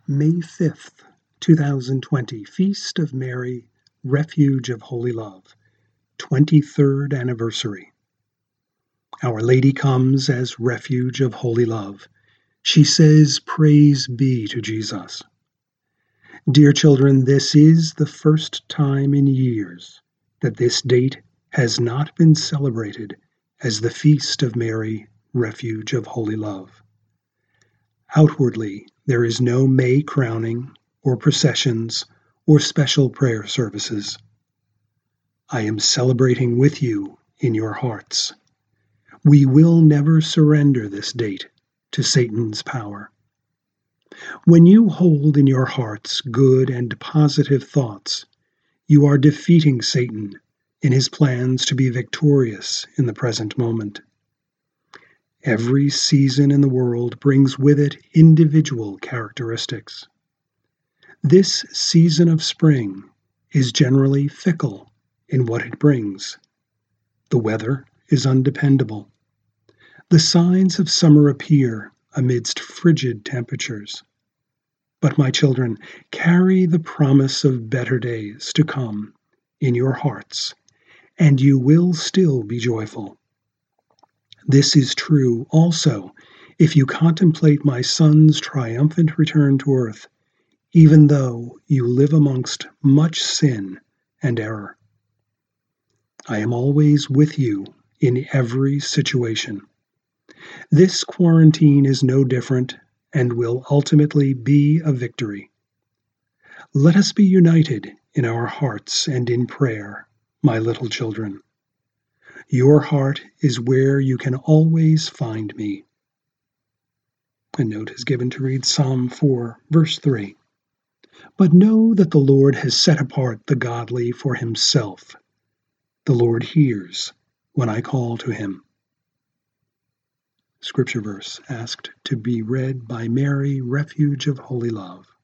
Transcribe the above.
May 5th, 2020, Feast of Mary, Refuge of Holy Love, 23rd anniversary. Our Lady comes as refuge of holy love. She says, "Praise be to Jesus." Dear children, this is the first time in years that this date has not been celebrated as the Feast of Mary, Refuge of Holy Love. Outwardly, there is no May crowning or processions or special prayer services. I am celebrating with you in your hearts. We will never surrender this date to Satan's power. When you hold in your hearts good and positive thoughts, you are defeating Satan in his plans to be victorious in the present moment. Every season in the world brings with it individual characteristics. This season of spring is generally fickle in what it brings. The weather is undependable. The signs of summer appear amidst frigid temperatures. But my children, carry the promise of better days to come in your hearts, and you will still be joyful. This is true also if you contemplate my Son's triumphant return to earth, even though you live amongst much sin and error. I am always with you in every situation. This quarantine is no different and will ultimately be a victory. Let us be united in our hearts and in prayer, my little children. Your heart is where you can always find me. A note is given to read Psalm 4, verse 3. But know that the Lord has set apart the godly for himself. The Lord hears when I call to him. Scripture verse asked to be read by Mary, Refuge of Holy Love.